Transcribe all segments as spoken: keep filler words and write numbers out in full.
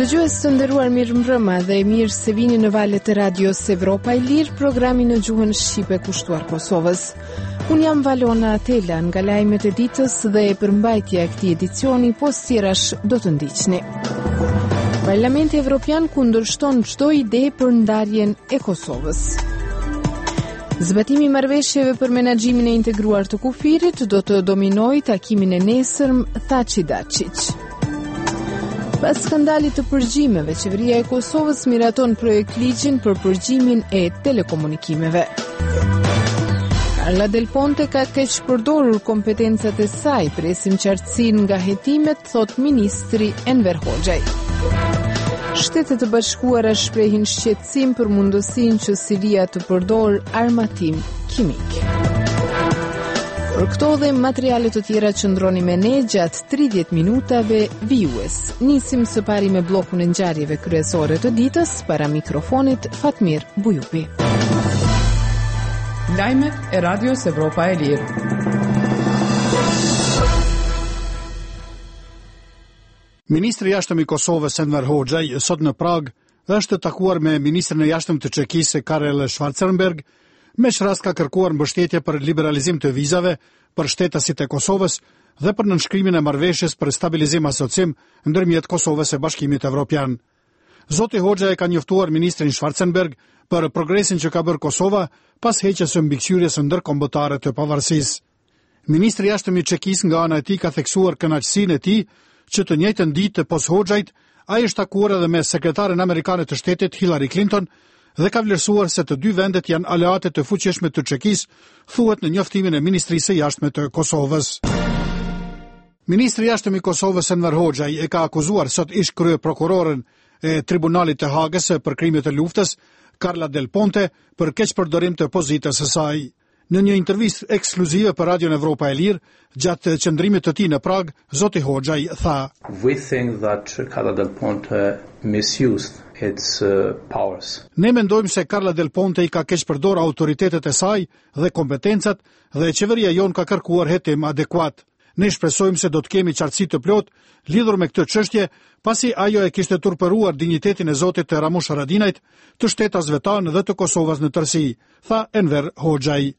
Dëgjues të nderuar, mirëmbrëma dhe mirë se vini në valët e radios Evropa e Lirë, programi në gjuhën shqipe kushtuar Kosovës. Unë jam Valona Atela, nga lajmet e ditës dhe e përmbajtja e këtij edicioni, po tjerash do të ndiqni. Parlamenti Evropian kundërshton çdo ide për ndarjen e Kosovës. Zbatimi i marrëveshjeve për menaxhimin e integruar të kufirit do të dominojë takimin e nesërm, tha Dačić. Pas skandalit të përgjimeve, qeveria e Kosovës miraton projekt ligjin për përgjimin e telekomunikimeve. Carla Del Ponte ka keq përdorur kompetencat e saj, presim qartësinë nga hetimet, thot ministri Enver Hoxhaj. Shtetet e Bashkuara shprehin shqetësim për mundësinë që Siria të përdorë armatim kimik. Për këto dhe materiale të tjera qëndroni me ne gjatë tridhjetë minutave vijues. Nisim së pari me bllokun e ngjarjeve kryesore të ditës, para mikrofonit Fatmir Bujupi. Lajmet e Radios Evropa e Lirë. Ministri i jashtëm i Kosovës Enver Hoxhaj sot në Prag është takuar me ministrin e jashtëm të Çekisë Karel Schwarzenberg, me që rast ka kërkuar mbështetje për liberalizim të vizave për shtetasit e Kosovës dhe për nënshkrimin e marrëveshjes për stabilizim asocim ndërmjet Kosovës e Bashkimit Evropian. Zoti Hoxha e ka njoftuar ministrin Schwarzenberg për progresin që ka bërë Kosova pas heqjes së mbikëqyrjes ndërkombëtare të pavarësisë. Ministri i jashtëm i Çekisë nga ana e tij ka theksuar kënaqësinë e tij që të njëjtën ditë të pos Hoxhajt ai është takuar edhe me sekretaren amerikane të shtetit Hillary Clinton dhe ka vlerësuar se të dy vendet janë aleate të fuqishme të Çekisë, thuhet në njoftimin e Ministrisë së Jashtme të Kosovës. Ministri i Jashtëm i Kosovës Enver Hoxhaj e ka akuzuar sot ish krye prokuroren e Tribunalit të Hagës për krimet e luftës, Carla Del Ponte, për keqpërdorim të pozitës së saj. Në një intervistë ekskluzive për Radion Evropa e Lirë, gjatë qëndrimit të tij në Prag, zoti Hoxhaj tha: We think that Carla Del Ponte misused its uh, powers. Ne mendojmë se Carla Del Ponte i ka keqpërdor autoritetet e saj dhe kompetencat dhe qeveria jon ka kërkuar hetim adekuat. Ne shpresojmë se do të kemi qartësi të plot lidhur me këtë çështje, pasi ajo e kishte turpëruar dinjitetin e Zotit Ramush Haradinajt, të shtetasve tanë dhe të Kosovës në tërësi, tha Enver Hoxhaj.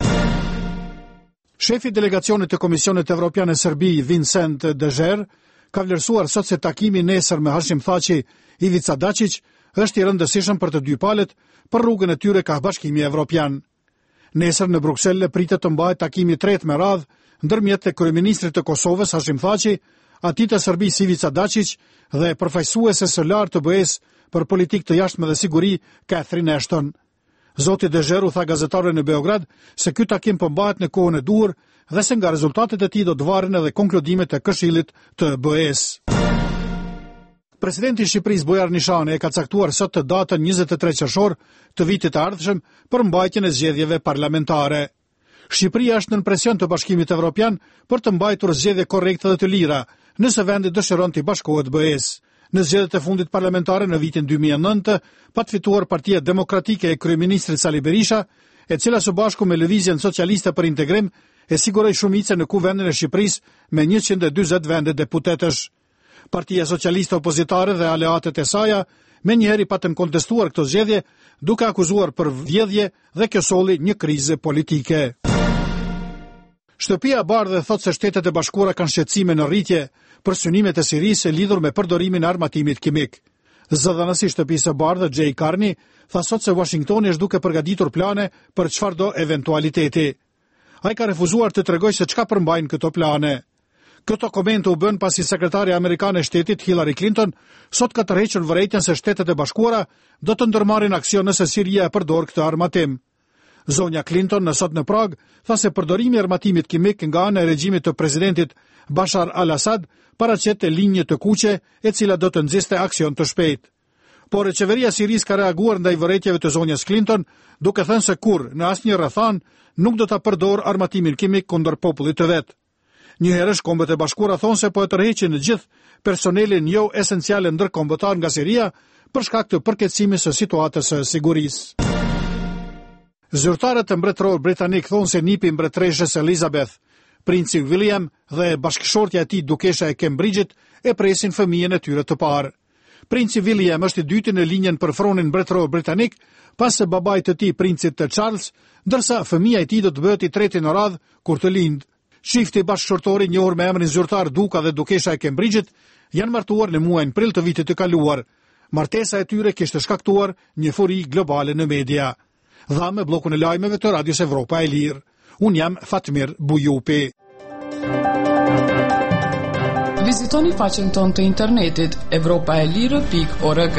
Shefi i delegacionit të Komisionit Evropian e Serbisë, Vincent Dejer, ka vlerësuar sot se takimi nesër me Hashim Thaçi, Ivica Dačić, është i rëndësishëm për të dy palët për rrugën e tyre ka Bashkimi Evropian. Nesër në Bruksel pritet të mbahet takimi i tretë me radhë ndërmjet të kryeministrit të Kosovës Hashim Thaçi, atij të Serbisë Ivica Dačić dhe përfaqësueses së lartë të B E-s për politikë të jashtme dhe siguri Catherine Ashton. Zoti Dejer u tha gazetarëve në Beograd se ky takim po mbahet në kohën e duhur dhe se nga rezultatet e tij do të varen edhe konkludimet e Këshillit të B E-s. Presidenti i Shqipërisë Bujar Nishani e ka caktuar sot të datën njëzet e tretë qershor të vitit të ardhshëm për mbajtjen e zgjedhjeve parlamentare. Shqipëria është nën presion të Bashkimit Evropian për të mbajtur zgjedhje korrekte dhe të lira, nëse vendi dëshiron të bashkohet B E-s. Në zgjedhjet e fundit parlamentare në vitin dy mijë e nëntë, pa të fituar Partia Demokratike e kryeministrit Sali Berisha, e cila së bashku me Lëvizjen Socialiste për Integrim e siguroi shumicën në kuvendin e Shqipërisë me njëqind e dyzet vende deputetësh. Partia Socialiste Opozitare dhe aleatet e saj menjëherë patën kontestuar këtë zgjedhje, duke akuzuar për vjedhje dhe kjo solli një krizë politike. Shtëpia e Bardhë thot se Shtetet e Bashkuara kanë shqetësime në rritje për synimet e Sirisë lidhur me përdorimin e armatimit kimik. Zëdhënësi i Shtëpisë së Bardhë, Jay Carney, tha sot se Washingtoni është duke përgatitur plane për çfarëdo eventualiteti. Ai ka refuzuar të tregojë se çka përmbajnë këto plane. Këto komente u bën pasi sekretarja amerikane e shtetit Hillary Clinton sot ka tërhequr vërejtjen se Shtetet e Bashkuara do të ndërmarrin aksion nëse Siria e përdor këtë armatim. Zonja Clinton në sot në Prag tha se përdorimi i armatimit kimik nga ana e regjimit të presidentit Bashar al-Assad paraqet linjë të kuqe e cila do të nxjiste aksion të shpejtë. Por qeveria e Sirisë ka reaguar ndaj vërejtjeve të zonjës Clinton, duke thënë se kurrë në asnjë rrethan nuk do ta përdor armatimin kimik kundër popullit të vet. Njëherësh Kombet e Bashkuara thonë se po e tërheqin në gjithë personelin jo esencial ndërkombëtar nga Siria për shkak të përkeqësimit së situatës së sigurisë. Zyrtarët e mbretëror britanik thonë se nipi mbretëreshës Elizabeth, princi William dhe bashkëshortja e tij dukesha e Cambridge-it e presin fëmijën e tyre të parë. Princi William është i dyti në linjën për fronin mbretëror britanik, pas së babait të tij, princit të Charles, ndërsa fëmia e tij do të bëhet i treti në radhë kur të lindë. Çifti bashkëshortori i njohur me emrin zyrtar Duka dhe Dukesha e Cambridge-it janë martuar në muajin prill të vitit të kaluar. Martesa e tyre kishte shkaktuar një furi globale në media. Dha me bllokun e lajmeve të Radios Evropa e Lirë. Un jam Fatmir Bujupi. Vizitoni faqen tonë të internetit evropaelire pikë org.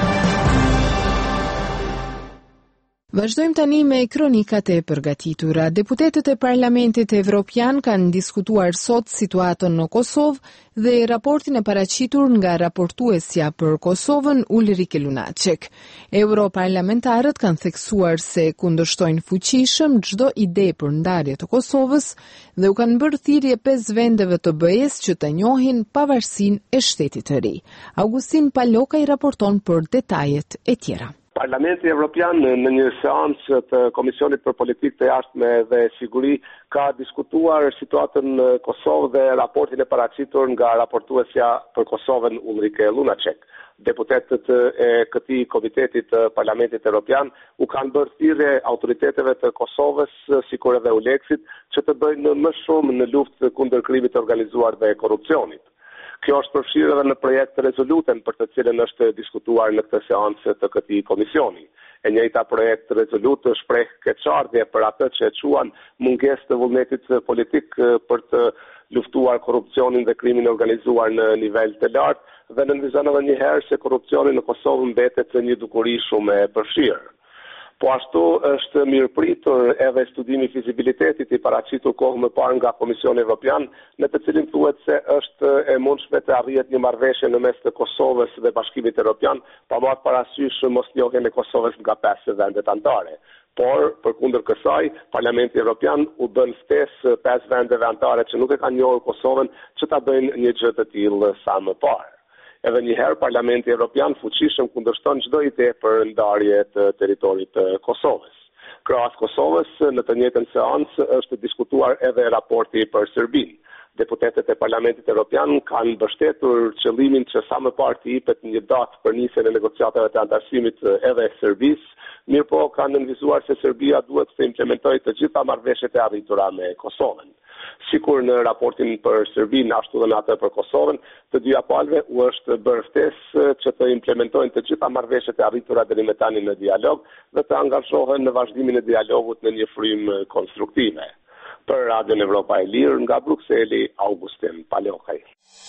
Vazhdojmë tani me kronikat e përgatitura. Deputetët e Parlamentit Evropian kanë diskutuar sot situatën në Kosovë dhe raportin e paraqitur nga raportuesja për Kosovën Ulrike Lunacek. Europarlamentarët kanë theksuar se kundërshtojnë fuqishëm çdo ide për ndarje të Kosovës dhe u kanë bërë thirrje pesë vendeve të B E-s që të njohin pavarësinë e shtetit të ri. Augustin Paloka i raporton për detajet e tjera. Parlamenti Evropian në një seancë të Komisionit për Politikë të Jashtme dhe Siguri ka diskutuar situatën në Kosovë dhe raportin e paraqitur nga raportuesja për Kosovën Ulrike Lunacek. Deputetët e këtij komiteti të Parlamentit Evropian u kanë bërë thirrje autoriteteve të Kosovës, sikur edhe Uleksit, që të bëjnë më shumë në luftë kundër krimit të organizuar dhe korrupsionit. Kjo është përfshirë edhe në projekt të rezolutën për të cilën është diskutuar në këtë seancë të këtij komisioni. E njëjta projekt të rezolutë shpreh keqardhje për atë që e quan mungesë të vullnetit politik për të luftuar korrupsionin dhe krimin organizuar në nivel të lartë dhe nënvizon edhe një herë se korrupsioni në Kosovë mbetet një dukuri shumë e përfshirë. Po ashtu është mirëpritur edhe studimi i fizibilitetit i paraqitur kohë më parë nga Komisioni Evropian, në të cilin thuhet se është e mundshme të arrihet një marrëveshje në mes të Kosovës dhe Bashkimit Evropian, pa marrë parasysh mosnjohjen e Kosovës nga pesë vendet anëtare. Por, përkundër kësaj, Parlamenti Evropian u bën ftesë pesë vendeve anëtare që nuk e kanë njohur Kosovën që ta bëjnë një gjë të tillë sa më parë. Edhe njëherë Parlamenti Evropian fuqishëm kundërshton çdo ide për ndarje të territorit të Kosovës. Krahas Kosovës, në të njëjtën seancë është diskutuar edhe raporti për Serbinë. Deputetët e Parlamentit Evropian kanë mbështetur qëllimin që sa më parë të jepet një datë për nisjen e negociatave të antarësimit edhe Serbisë, mirëpo kanë nënvizuar se Serbia duhet të implementojë të gjitha marrëveshjet e arritura me Kosovën. Sikur në raportin për Serbinë ashtu dhe në atë për Kosovën, të dyja palëve u është bërë ftesë që të implementojnë të gjitha marrëveshjet e arritura deri më tani në dialog dhe të angazhohen në vazhdimin e dialogut në një frymë konstruktive. Për Radion Evropa e Lirë nga Brukseli, Augustin Palokaj.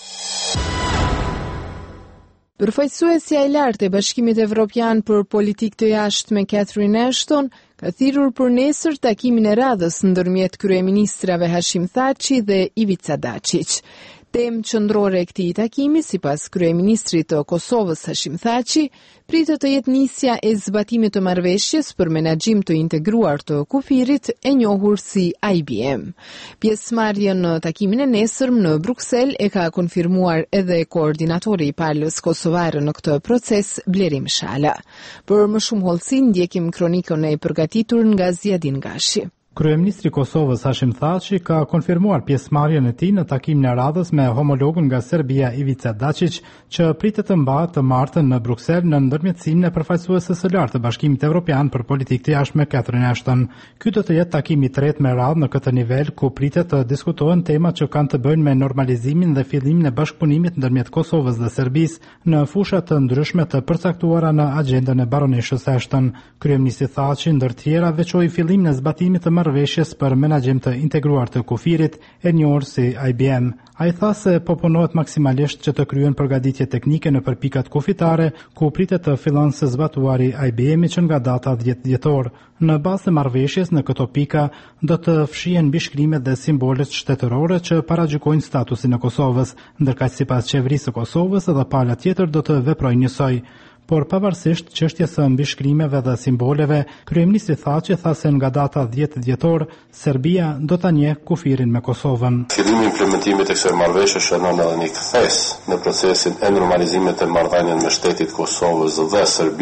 Përfaqësuesja e lartë e Bashkimit Evropian për Politikë të Jashtme Catherine Ashton ka thirrur për nesër takimin e radhës ndërmjet kryeministrave Hashim Thaçi dhe Ivica Dačić. Temë qendrore e këtij takimi, sipas kryeministrit të Kosovës Hashim Thaçi, pritet të jetë nisja e zbatimit të marrëveshjes për menaxhim të integruar të kufirit e njohur si I B M. Pjesëmarrjen në takimin e nesërm në Bruksel e ka konfirmuar edhe koordinatori i palës kosovare në këtë proces, Blerim Shala. Për më shumë hollësi ndjekim kronikën e përgatitur nga Ziadin Gashi. Kryeministri i Kosovës Hashim Thaçi ka konfirmuar pjesëmarrjen e tij në takimin e radhës me homologun nga Serbia Ivica Dačić, që pritet të mbahet të martën në Bruksel në ndërmjetësimin e përfaqësuesës së lartë të Bashkimit Evropian për Politikë të Jashtme Catherine Ashton. Ky do të jetë takimi i tretë me radhë në këtë nivel, ku pritet të diskutohen temat që kanë të bëjnë me normalizimin dhe fillimin e bashkëpunimit ndërmjet Kosovës dhe Serbisë në fusha të ndryshme të përcaktuara në agjendën e baroneshës Ashton. Kryeministri Thaçi ndër të tjera veçoi fillimin e zbatimit të marrëveshjes për menaxhim të integruar të kufirit, e njohur si I B M. Ai tha se po punohet maksimalisht që të kryen përgatitje teknike në pikat kufitare, ku pritet të fillon së zbatuari I B M-i që nga data dhjetë dhjetor. Në bazë të marrëveshjes në këto pika do të fshihen mbishkrimet dhe simbolet shtetërore që paragjykojnë statusin e Kosovës, ndërkaq sipas qeverisë së Kosovës edhe pala tjetër do të veprojnë njësoj. Por pavarësisht çështjes së mbishkrimeve dhe simboleve, kryeministri Thaçi tha se nga data dhjetë dhjetor, Serbia do ta njeh kufirin me Kosovën. Fillimi i implementimit të kësaj marrëveshje shënon edhe një kthesë në procesin e normalizimit të marrëdhënieve me shtetit Kosovës dhe Serbisë.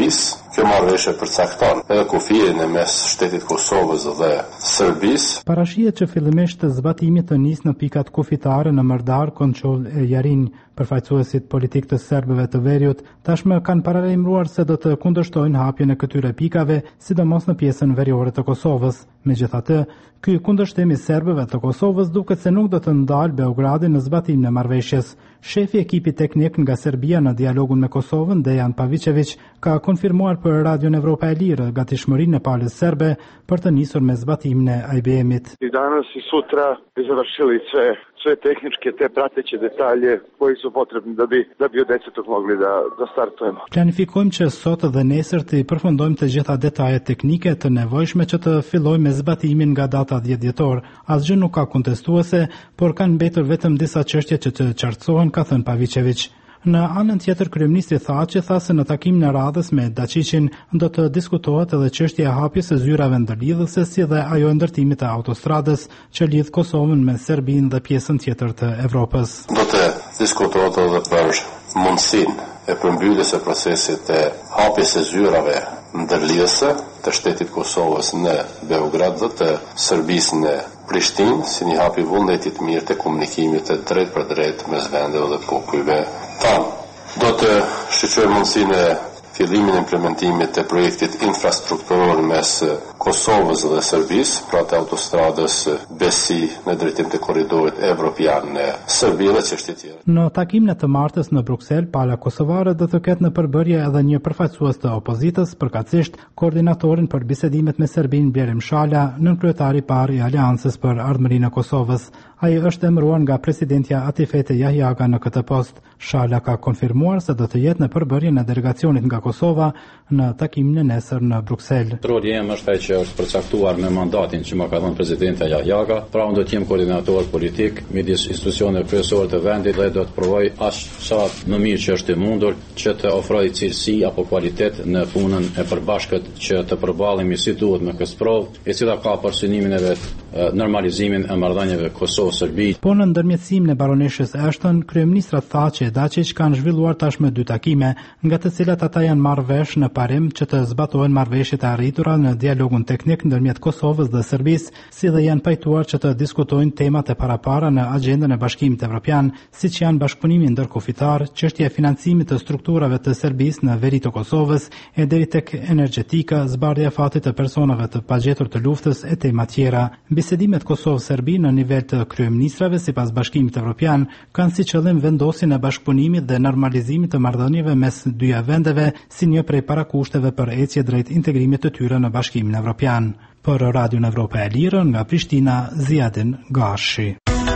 Kjo marrëveshje përcakton edhe kufirin e mes shtetit Kosovës dhe Serbisë. Parashihet që fillimisht zbatimi të nisë në pikat kufitare në Mërdar, Konçol e Jarin. Përfaqësuesit politik të serbëve të Veriut tashmë kanë paralajmëruar se do të kundërshtojnë hapjen e këtyre pikave, sidomos në pjesën veriore të Kosovës. Megjithatë, ky kundërshtim i serbëve të Kosovës duket se nuk do të ndalë Beogradin në zbatimin e marrëveshjes. Shefi i ekipit teknik nga Serbia në dialogun me Kosovën, Dejan Pavicevic, ka konfirmuar për Radion Evropa e Lirë gatishmërinë e palës serbe për të nisur me zbatimin e I B M-it. I danas i sutra bi završili sve sve tehničke te prateće detalje koji su potrebni da bi da bi u desetok mogli da da startojemo. Planifikojmë që sot dhe nesër të përfundojmë të gjitha detajet teknike të nevojshme që të fillojmë me zbatimin nga data dhjetë dhjetor. Asgjë nuk ka kontestuese, por kanë mbetur vetëm disa çështje që të qartësohen, ka thënë Pavicevic. Në anën tjetër, kryeministri tha që tha se në takimin e radhës me Dačićin do të diskutohet edhe çështja e hapjes së zyrave ndërlidhëse, si dhe ajo e ndërtimit të autostradës që lidh Kosovën me Serbinë dhe pjesën tjetër të Evropës. Do të diskutohet edhe për mundësinë e përmbylljes së procesit e hapjes së zyrave ndërlidhëse të shtetit Kosovës në Beograd dhe të Serbisë në Prishtinë, si një hap i vullnetit mirë të komunikimit të drejt për drejt mes vendeve dhe popujve tanë. Do të shqyrtojmë mundësinë e fillimin e implementimit të projektit infrastrukturor mes Kosovës dhe Serbisë, pra të autostradës Besi në drejtim të korridorit evropian në Serbi dhe çështje tjera. Në takimin e të martës në Bruksel, pala kosovare do të ketë në përbërje edhe një përfaqësues të opozitës, përkatësisht koordinatorin për bisedimet me Serbinë Blerim Shala, nënkryetari i parë i Aleancës për Ardhmërinë e Kosovës. Ai është emëruar nga presidentja Atifete Jahjaga në këtë post. Shala ka konfirmuar se do të jetë në përbërjen e delegacionit nga Kosova në takimin e nesër në Bruksel. Roli im është ai që është përcaktuar me mandatin që më ka dhënë presidenta Jahjaga, pra unë do të jem koordinator politik midis institucioneve kryesore të vendit dhe do të provoj aq sa më mirë që është e mundur që të ofroj cilësi apo kualitet në punën e përbashkët që të përballemi si duhet me këtë provë, e cila ka për synimin e vet normalizimin e marrëdhënieve Kosovë-Serbi. Po në ndërmjetësimin e baroneshës Ashton, kryeministra tha që Dačić kanë zhvilluar tashmë dy takime, nga të cilat ata janë marrë vesh në parim që të zbatohen marrëveshjet e arritura në dialogun teknik ndërmjet Kosovës dhe Serbisë, si dhe janë pajtuar që të diskutojnë temat e parapara në agjendën e Bashkimit Evropian, siç janë bashkëpunimi ndërkufitar, çështja e financimit të strukturave të Serbisë në veri të Kosovës, e deri tek energjetika, zbardhja e fatit të personave të pagjetur të luftës e tema tjera. Bisedimet Kosovë-Serbi në nivel të kryeministrave sipas Bashkimit Evropian kanë si qëllim vendosjen e bashkëpunimit dhe normalizimit të marrëdhënieve mes dyja vendeve si një prej parakushteve për ecje drejt integrimit të tyre në Bashkimin Evropian. Për Radion Evropa e Lirë nga Prishtina, Ziadin Gashi.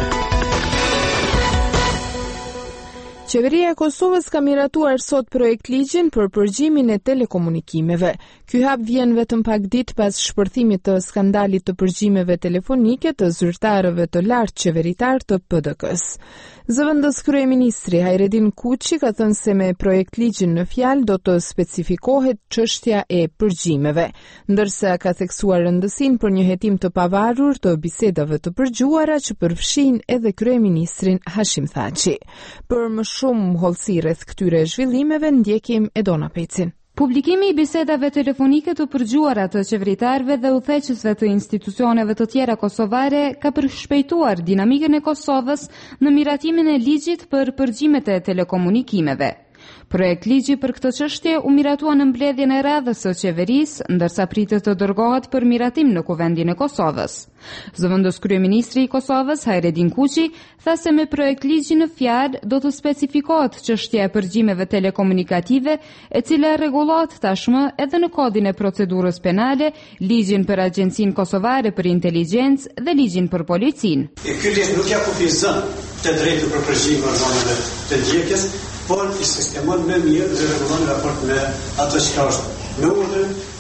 Qeveria e Kosovës ka miratuar sot projekt ligjin për përgjimin e telekomunikimeve. Ky hap vjen vetëm pak ditë pas shpërthimit të skandalit të përgjimeve telefonike të zyrtarëve të lartë qeveritar të P D K-s. Zëvendës kryeministri Hajredin Kuçi ka thënë se me projekt ligjin në fjalë do të specifikohet çështja e përgjimeve, ndërsa ka theksuar rëndësinë për një hetim të pavarur të bisedave të përgjuara që përfshin edhe kryeministrin Hashim Thaçi. Për më shumë hollësi rreth këtyre zhvillimeve ndjekim Edona Pecin. Publikimi i bisedave telefonike të përgjuara të qeveritarëve dhe udhëheqësve të institucioneve të tjera kosovare ka përshpejtuar dinamikën e Kosovës në miratimin e ligjit për përgjimet e telekomunikimeve. Projekt ligji për këtë çështje u miratua në mbledhjen e radhës së qeverisë, ndërsa pritet të dërgohet për miratim në Kuvendin e Kosovës. Zëvendës kryeministri i Kosovës, Hajredin Kuçi, tha se me projekt ligji në fjalë do të specifikohet çështja e përgjimeve telekomunikative, e cila rregullohet tashmë edhe në kodin e procedurës penale, ligjin për Agjencinë Kosovare për Inteligjencë dhe ligjin për policinë. Ky ligj nuk ja kufizon të drejtë për përgjime organeve të ndjekjes, por i sistemon me mirë dhe regulon raport me ato që ka është në urdhër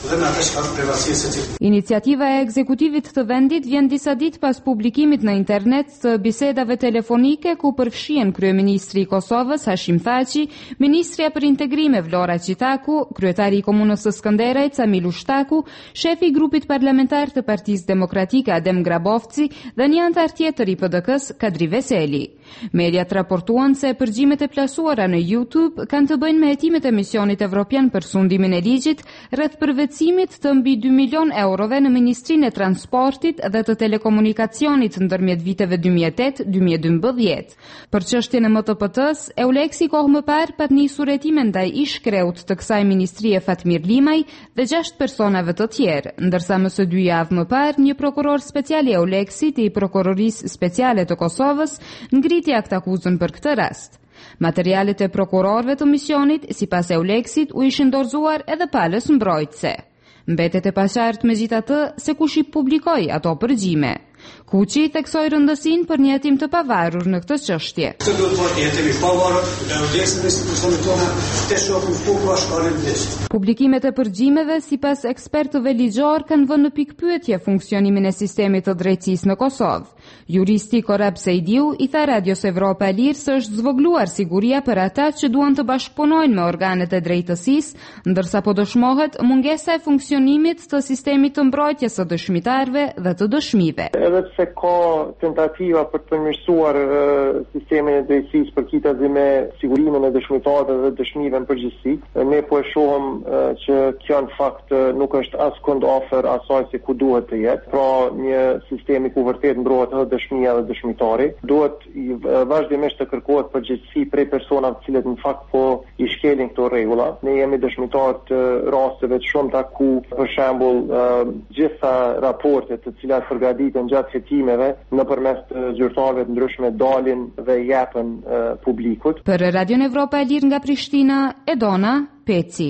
dhe me atë që ka privatësi së cilë. Iniciativa e ekzekutivit të vendit vjen disa ditë pas publikimit në internet të bisedave telefonike ku përfshihen kryeministri i Kosovës Hashim Thaçi, ministrja për integrime Vlora Qitaku, kryetari i komunës së Skënderajt Samil Ushtaku, shefi i grupit parlamentar të Partisë Demokratike Adem Grabovci dhe një antar tjetër i P D K-s Kadri Veseli. Mediat raportuan se përgjimet e plasuara në YouTube kanë të bëjnë me hetimet e misionit evropian për sundimin e ligjit rreth përvetësimit të mbi dy milion eurove në Ministrinë e Transportit dhe të Telekomunikacionit ndërmjet viteve dy mijë e tetë dy mijë e dymbëdhjetë. Për çështjen e M T P T-s, Euleksi kohë më parë pat nisur hetime ndaj ish-kreut të kësaj ministrie Fatmir Limaj dhe gjashtë personave të tjerë, ndërsa më së dy javë më parë një prokuror special i Euleksit i Prokurorisë Speciale të Kosovës ngriti akt akuzën për këtë rast. Materialet e prokurorëve të misionit, sipas Euleksit, u ishin dorëzuar edhe palës mbrojtëse. Mbetet e paqartë megjithatë se kush i publikoi ato përgjime. Kuqi theksoi rëndësinë për një hetim të pavarur në këtë çështje. Këtë duhet të bëhet hetimi i pavarur dhe Euleksi në institucionet tona të shohin ku ka shkallën vlesh. Publikimet e përgjimeve sipas ekspertëve ligjor kanë vënë në pikpyetje funksionimin e sistemit të drejtësisë në Kosovë. Juristi Korab Sejdiu i tha Radios Evropa e Lirë se është zvogluar siguria për ata që duan të bashkëpunojnë me organet e drejtësisë, ndërsa po dëshmohet mungesa e funksionimit të sistemit të mbrojtjes së dëshmitarëve dhe të dëshmive. Edhe pse ka tentativa për të përmirësuar uh, sistemin e drejtësisë për kitazë me sigurimin e dëshmitarëve dhe dëshmive në përgjithësi, ne po e shohim uh, që kjo në fakt uh, nuk është askund afër asaj se ku duhet të jetë. Pra një sistemi ku vërtet mbrohet edhe dëshmia dhe dëshmitari, duhet i uh, vazhdimisht të kërkohet përgjegjësi prej personave të cilët në fakt po i shkelin këto rregulla. Ne jemi dëshmitar të rasteve të shumta ku për shembull uh, gjitha raportet të cilat përgatiten gjatë hetimeve nëpërmes të zyrtarëve të ndryshme dalin dhe japën uh, publikut. Për Radion Evropa e Lirë nga Prishtina, Edona Peci.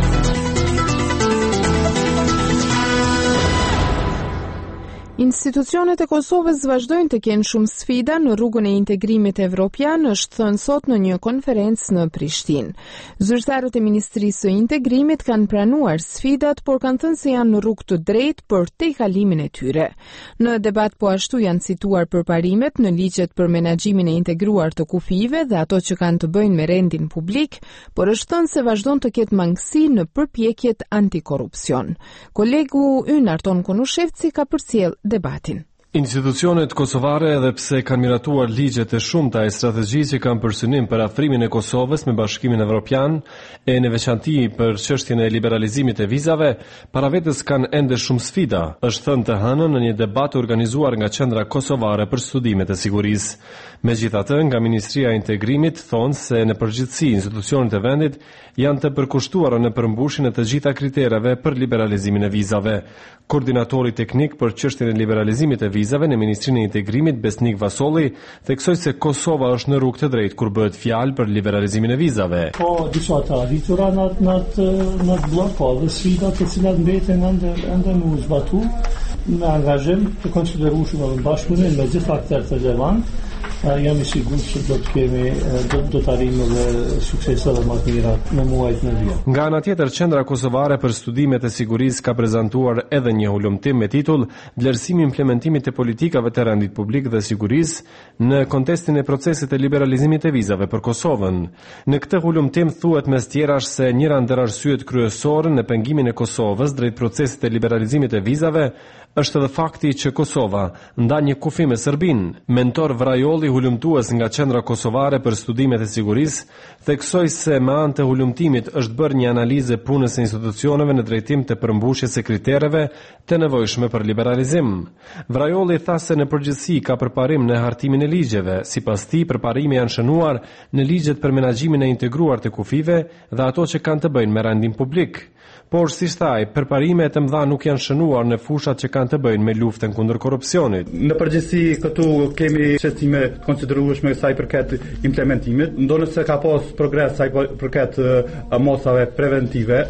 Institucionet e Kosovës vazhdojnë të kenë shumë sfida në rrugën e integrimit evropian, është thënë sot në një konferencë në Prishtinë. Zyrtarët e Ministrisë së Integrimit kanë pranuar sfidat, por kanë thënë se janë në rrugë të drejtë për tejkalimin e tyre. Në debat po ashtu janë cituar përparimet në ligjet për menaxhimin e integruar të kufive dhe ato që kanë të bëjnë me rendin publik, por është thënë se vazhdon të ketë mangësi në përpjekjet antikorrupsion. Kolegu ynë Arton Konushevci ka përcjell debatin. Institucionet kosovare, edhe pse kanë miratuar ligjet e shumta e strategjisë që kanë për synim për afrimin e Kosovës me Bashkimin Evropian e në veçanti për çështjen e liberalizimit të vizave, para vetes kanë ende shumë sfida, është thënë të hënën në një debat organizuar nga Qendra Kosovare për Studimet e Sigurisë. Megjithatë, nga Ministria e Integrimit thonë se në përgjithësi institucionet e vendit janë të përkushtuara në përmbushjen e të gjitha kritereve për liberalizimin e vizave. Koordinatori teknik për çështjen e liberalizimit e vizave në Ministrinë e Integrimit Besnik Vasolli theksoi se Kosova është në rrugë të drejtë kur bëhet fjalë për liberalizimin e vizave. Po disa të arritura në në në blok, po dhe sfidat të cilat mbeten ende ende në zbatu me angazhim të konsiderueshëm në bashkëpunim me gjithë aktorët relevantë. Jam i sigurt se do të kemi do, do të arrijmë dhe suksese më të mira në muajt në vijim. Nga ana tjetër, Qendra Kosovare për Studimet e Sigurisë ka prezantuar edhe një ulëmtim me titull Vlerësimi i implementimit të politikave të rendit publik dhe sigurisë në kontekstin e procesit të liberalizimit të vizave për Kosovën. Në këtë ulëmtim thuhet mes tjerash se njëra ndër arsyet kryesore në pengimin e Kosovës drejt procesit të liberalizimit të vizave është edhe fakti që Kosova nda një kufi me Serbinë. Mentor Vrajolli, hulumtues nga Qendra Kosovare për Studimet e Sigurisë, theksoi se me anë të hulumtimit është bërë një analizë e punës së institucioneve në drejtim të përmbushjes së kritereve të nevojshme për liberalizim. Vrajolli tha se në përgjithësi ka përparim në hartimin e ligjeve, sipas tij përparime janë shënuar në ligjet për menaxhimin e integruar të kufive dhe ato që kanë të bëjnë me rendin publik. Por si thaj, përparime të mëdha nuk janë shënuar në fushat që kanë të bëjnë me luftën kundër korrupsionit. Në përgjithësi këtu kemi çështime të konsiderueshme sa i përket implementimit, ndonë se ka pas progres sa i përket mosave preventive.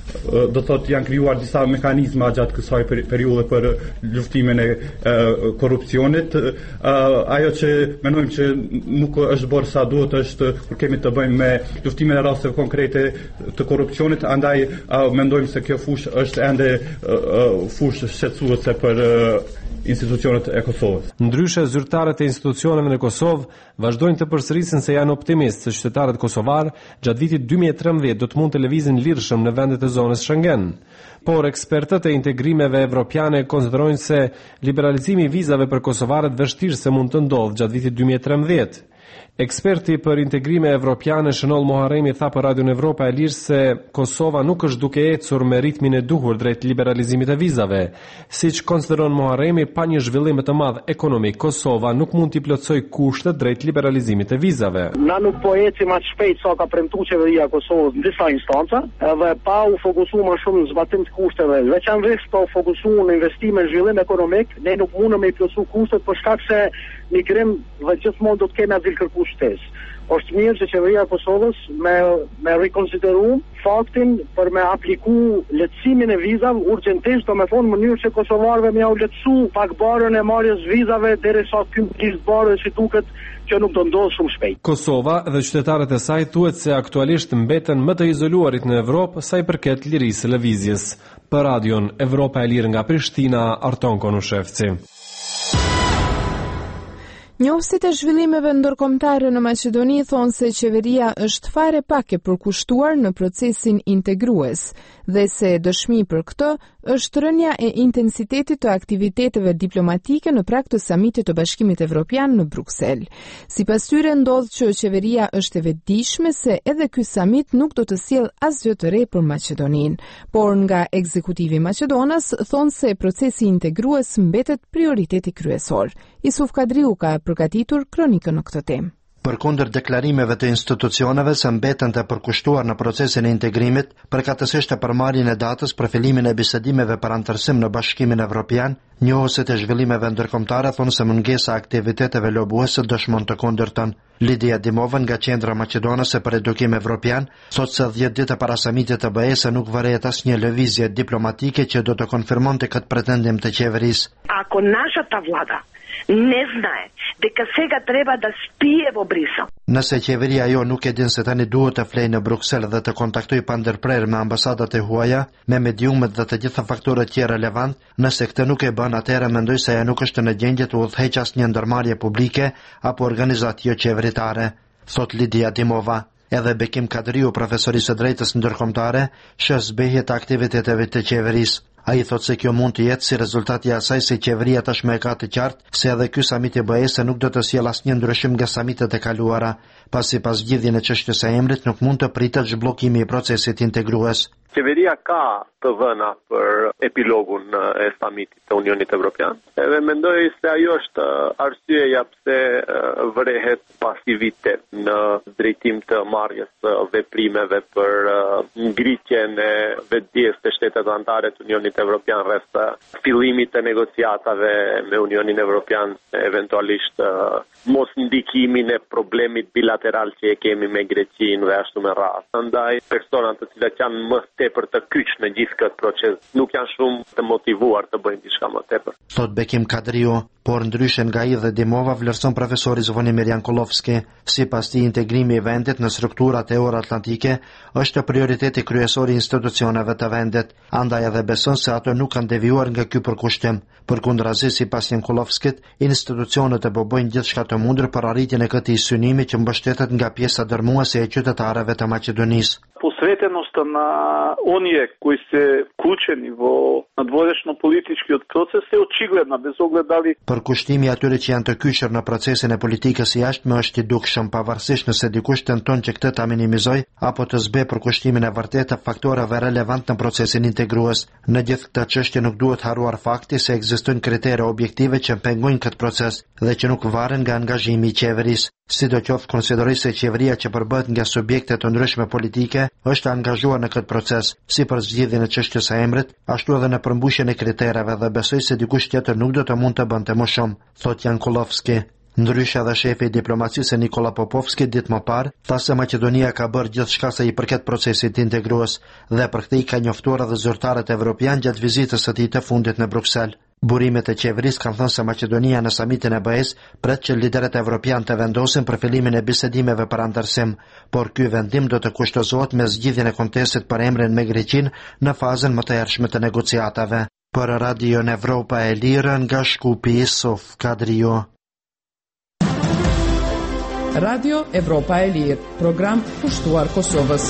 do thotë janë krijuar disa mekanizma gjatë kësaj periudhe për luftimin e korrupsionit. Ajo që mendojmë që nuk është bërë sa duhet është kur kemi të bëjmë me luftimin e rasteve konkrete të korrupsionit, andaj mendojmë se kjo fushë është ende fushë shqetësuese për institucionet e Kosovës. Ndryshe, zyrtarët e institucioneve në Kosovë vazhdojnë të përsërisin se janë optimistë se qytetarët kosovar gjatë vitit dy mijë e trembëdhjetë do të mund të lëvizin lirshëm në vendet e zonës Schengen. Por ekspertët e integrimeve evropiane konsiderojnë se liberalizimi i vizave për kosovarët vështirë se mund të ndodhë gjatë vitit dy mijë e trembëdhjetë. Eksperti për integrime evropiane Shënoll Moharemi tha për Radion Evropa e Lirë se Kosova nuk është duke ecur me ritmin e duhur drejt liberalizimit e vizave. Siç konsideron Moharemi, pa një zhvillim të madh ekonomik, Kosova nuk mund t'i plotësojë kushtet drejt liberalizimit e vizave. Na nuk po ecim aq shpejt sa ka premtuar qeveria e Kosovës në disa instanca, edhe pa u fokusuar më shumë në zbatim të kushteve, veçanërisht pa u fokusuar në investime në zhvillim ekonomik, ne nuk mundëm me i plotësu kushtet për shkak se migrim dhe gjithmonë do të kemi azil kërkues shtesë. Është mirë që qeveria e Kosovës me me rikonsideru faktin për me apliku lehtësimin e vizave urgjentisht, domethënë në mënyrë që kosovarëve më u lehtësu pak barën e marrjes vizave derisa ky kishte barë që duket që nuk do ndodhë shumë shpejt. Kosova dhe qytetarët e saj thuhet se aktualisht mbeten më të izoluarit në Evropë sa i përket lirisë së lëvizjes. Për Radion Evropa e Lirë nga Prishtina, Arton Konushevci. Njohësit e zhvillimeve ndërkombëtare në Maqedoni thonë se qeveria është fare pak e përkushtuar në procesin integrues dhe se dëshmi për këtë është rënja e intensitetit të aktiviteteve diplomatike në prag të samitit të Bashkimit Evropian në Bruksel. Sipas tyre ndodh që qeveria është e vetëdijshme se edhe ky samit nuk do të sjellë asgjë të re për Maqedoninë, por nga ekzekutivi maqedonas thonë se procesi integrues mbetet prioriteti kryesor. Isuf Kadriu ka përgatitur kronikën në këtë temë. Përkundër deklarimeve të institucioneve se mbeten të përkushtuar në procesin e integrimit, përkatësisht e përmarrjen e datës për fillimin e bisedimeve për anëtarësim në Bashkimin Evropian, njohësit e zhvillimeve ndërkombëtare thonë se mungesa e aktiviteteve lobuese dëshmon të kundërtën. Lidia Dimova nga Qendra Maqedonase për Edukim Evropian thotë se dhjetë ditë para samitit të B E-s nuk vërehet asnjë lëvizje diplomatike që do të konfirmonte këtë pretendim të qeverisë. Ako našата vlada ne znaje дека сега treba da spije во Брисел. Nëse qeveria jo nuk e din se tani duhet të flejë në Bruksel dhe të kontaktoj pa ndërprerje me ambasadat e huaja, me mediumet dhe të gjitha faktorët tjerë relevant, nëse këtë nuk e bën, atëherë mendoj se ajo nuk është në gjendje të udhëheqë asnjë ndërmarrje publike apo organizatë jo qeveritare, thot Lidia Dimova. Edhe Bekim Kadriu, profesori së drejtës ndërkombëtare, sheh zbehjet e aktiviteteve të qeverisë. Ai thotë se kjo mund të jetë si rezultat i asaj se qeveria tashmë e ka të qartë se edhe ky samit i B E-s nuk do të sjellë asnjë ndryshim nga samitet e kaluara, pasi pas zgjidhjen e çështjes së emrit nuk mund të pritet zhbllokimi i procesit integrues. Qeveria ka të dhëna për epilogun e samitit të Unionit Evropian. Edhe mendoj se ajo është arsyeja pse vërehet pasivitet në drejtim të marrjes së veprimeve për ngritjen e vetdijes të shtetet anëtare të Unionit Evropian rreth fillimit të negociatave me Unionin Evropian, eventualisht mos ndikimin e problemit bilateral që e kemi me Greqinë dhe ashtu me radhë. Andaj personat të cilat janë më tepër të kyç në gjithë këtë proces nuk janë shumë të motivuar të bëjnë diçka më tepër. Thot Bekim Kadriu, por ndryshe nga ai dhe Dimova vlerëson profesori Zvonimir Jankulovski, sipas tij integrimi i vendit në strukturat euroatlantike është prioriteti kryesor i institucioneve të vendit, andaj edhe beson se ato nuk kanë devijuar nga ky përkushtim. Përkundrazi, sipas Jankulovskit, institucionet e bëjnë gjithçka të mundur për arritjen e këtij synimi që mbështetet nga pjesa dërmuese e qytetarëve të Maqedonisë. Посветеността на оние кои се вклучени во надворешно-политичкиот процес е очигледна, без оглед дали... Përkushtimi i atyre që janë të kyçur në procesin e politikës së jashtme është i dukshëm, pavarësisht nëse dikush tenton që këtë ta minimizoj apo të zbe përkushtimin e vërtetë të faktorave relevant në procesin integrues. Në gjithë këtë çështje nuk duhet haruar fakti se ekzistojnë kritere objektive që pengojnë këtë proces dhe që nuk varen nga angazhimi i qeverisë. Sidoqoftë konsideroj se qeveria që përbëhet nga subjekte të ndryshme politike është angazhuar në këtë proces, si për zgjidhjen e çështjes së emrit, ashtu edhe në përmbushjen e kritereve dhe besoj se dikush tjetër nuk do të mund të bënte më shumë, thot Jankulovski. Ndryshe edhe shefi i diplomacisë Nikola Popovski ditë më parë tha se Maqedonia ka bërë gjithçka sa i përket procesit integrues dhe për këtë i ka njoftuar edhe zyrtarët evropian gjatë vizitës së tij të fundit në Bruksel. Burimet e qeverisë kanë thënë se Maqedonia në samitin e B E S pret që liderët evropian të vendosin për fillimin e bisedimeve për antarësim, por ky vendim do të kushtozohet me zgjidhjen e kontestit për emrin me Greqinë në fazën më të hershme të negociatave. Për Radio Evropa e Lirë nga Shkupi Sof Kadrio. Radio Evropa e Lirë, program kushtuar Kosovës.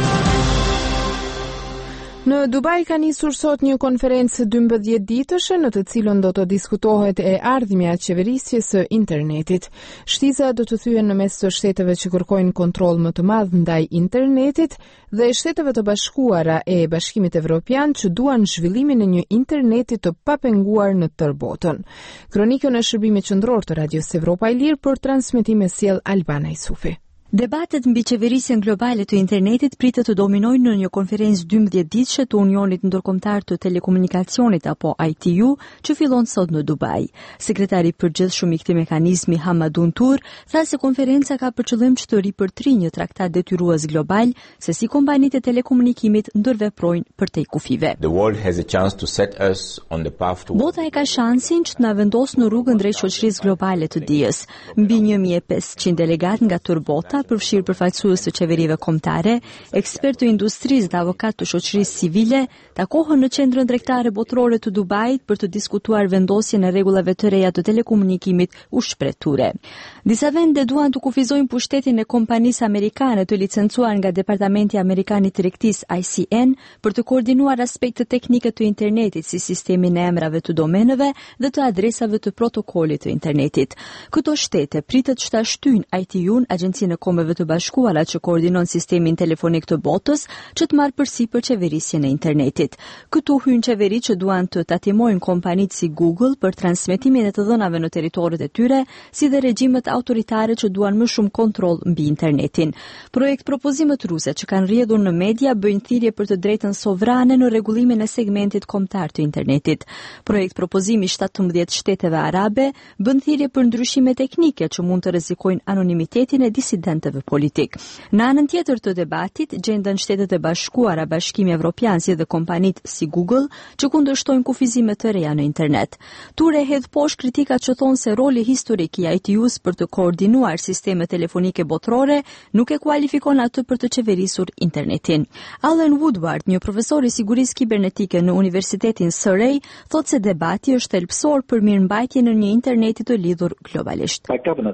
Në Dubai ka nisur sot një konferencë dymbëdhjetë ditëshe në të cilën do të diskutohet e ardhmja e qeverisjes së internetit. Shtiza do të thyen në mes të shteteve që kërkojnë kontroll më të madh ndaj internetit dhe shteteve të bashkuara e Bashkimit Evropian që duan zhvillimin e një interneti të papenguar në tërë botën. Kronikën e shërbimit qendror të Radios Evropa e Lirë për transmetim e sjell Albana Isufi. Debatet mbi qeverisjen globale të internetit pritet të dominojnë në një konferencë dymbëdhjetë ditëshe të Unionit Ndërkombëtar të Telekomunikacionit apo I T U, që fillon sot në Dubai. Sekretari i përgjithshëm i këtij mekanizmi Hamadun Tur tha se konferenca ka për qëllim që të ripërtrijë një traktat detyrues global se si kompanitë e telekomunikimit ndërveprojnë përtej kufive. The world has a chance to set us on the path to Bota e ka shansin që të na vendosë në rrugën drejt shoqërisë globale të dijes. Mbi një mijë e pesëqind delegat nga tërë bota përfshirë përfaqësues të qeverive kombëtare, ekspertë të industrisë dhe avokatë të shoqërisë civile, takohen në qendrën tregtare botërore të Dubait për të diskutuar vendosjen e rregullave të reja të telekomunikimit ushqipëture. Disa vende duan të kufizojnë pushtetin e kompanisë amerikane të licencuar nga Departamenti Amerikan i Tregtisë I C N për të koordinuar aspektet teknike të internetit si sistemin e emrave të domeneve dhe të adresave të protokollit të internetit. Këto shtete pritet që ta shtyjnë I T U-n, Agjencinë e Kombeve të Bashkuara që koordinon sistemin telefonik të botës, që të marrë përsipër qeverisjen e internetit. Këtu hyn qeverit që duan të tatimojnë kompanitë si Google për transmetimin e të dhënave në territoret e tyre, si dhe regjimet autoritare që duan më shumë kontroll mbi internetin. Projekt propozimet ruse që kanë rrjedhur në media bëjnë thirrje për të drejtën sovrane në rregullimin e segmentit kombëtar të internetit. Projekt propozimi shtatëmbëdhjetë shteteve arabe bën thirrje për ndryshime teknike që mund të rrezikojnë anonimitetin e disidentëve politik. Në anën tjetër të debatit, gjenden Shtetet e Bashkuara, Bashkimi Evropian si dhe kompanitë si Google që kundërshtojnë kufizime të reja në internet. Ture hedh poshtë kritikat që thonë se roli historik i I T U-s për të koordinuar sisteme telefonike botërore nuk e kualifikon atë për të qeverisur internetin. Alan Woodward, një profesor i sigurisë kibernetike në Universitetin Surrey, thotë se debati është thelbësor për mirëmbajtjen e një interneti të lidhur globalisht.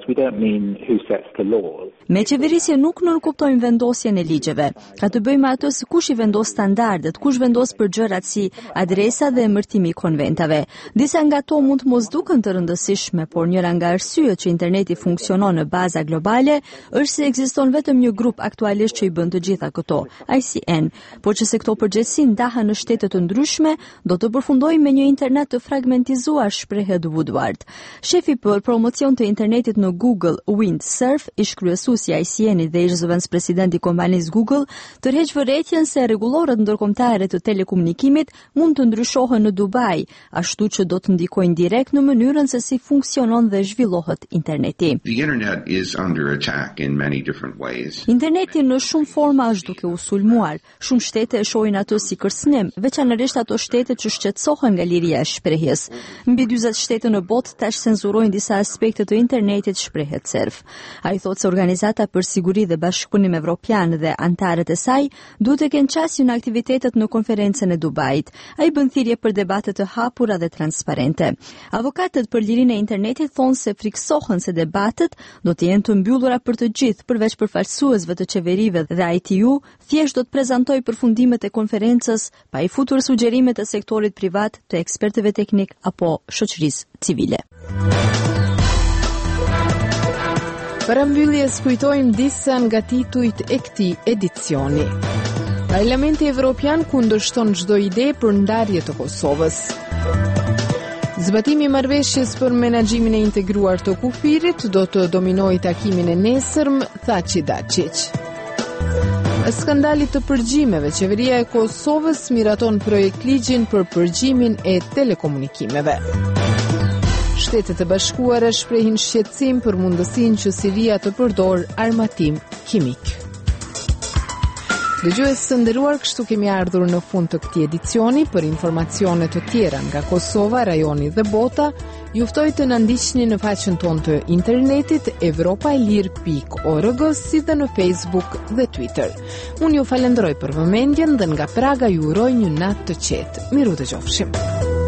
Me qeverisje nuk nënkuptojmë vendosjen e ligjeve. Ka të bëjmë ato se kush i vendos standardet, kush vendos për gjërat si adresa dhe emërtimi i konventave. Disa nga to mund të mos duken të rëndësishme, por njëra nga arsyet që interneti funksionon në baza globale është se ekziston vetëm një grup aktualisht që i bën të gjitha këto, I C N, por që se këto përgjegjësi ndahen në shtete të ndryshme, do të përfundojmë me një internet të fragmentizuar, shprehet Woodward. Shefi për promocion të internetit në Google, Wind Surf, ish kryesuesi i I C N-it dhe ish zëvendës president i kompanisë Google, tërheq vërejtjen se rregullorët ndërkombëtare të telekomunikimit mund të ndryshohen në Dubai, ashtu që do të ndikojnë direkt në mënyrën se si funksionon dhe zhvillohet interneti. Interneti në shumë forma është duke u sulmuar. Shumë shtete e shohin atë si kërcënim, veçanërisht ato shtete që shqetësohen nga liria e shprehjes. Mbi dyzet shtete në botë tash cenzurojnë disa aspekte të internetit, shprehet Surf. Ai thotë se Organizata për Siguri dhe Bashkëpunim Evropian dhe antarët e saj duhet të kenë qasje në aktivitetet në konferencën e Dubait. Ai bën thirrje për debate të hapura dhe transparente. Avokatët për lirinë e internetit thonë se friksohen se debatet do të jenë të mbyllura për të gjithë, përveç përfaqësuesve të qeverive dhe I T U, thjesht do të prezantojë përfundimet e konferencës pa i futur sugjerimet e sektorit privat, të ekspertëve teknik apo shoqërisë civile. Për mbylljes kujtojmë disa nga titujt e këtij edicioni. Parlamenti Evropian kundërshton çdo ide për ndarje të Kosovës. Zbatimi i marrëveshjes për menaxhimin e integruar të kufirit do të dominojë takimin e nesërm, tha Dačić. Skandalit të përgjimeve, qeveria e Kosovës miraton projekt ligjin për përgjimin e telekomunikimeve. Shtetet e Bashkuara shprehin shqetësim për mundësinë që Siria të përdor armatim kimik. Dëgjues të nderuar, kështu kemi ardhur në fund të këtij edicioni. Për informacione të tjera nga Kosova, rajoni dhe bota, ju ftoj të na ndiqni në faqen tonë të internetit evropaelir pikë org, si dhe në Facebook dhe Twitter. Unë ju falenderoj për vëmendjen dhe nga Praga ju uroj një natë të qetë. Miru dëgjofshim.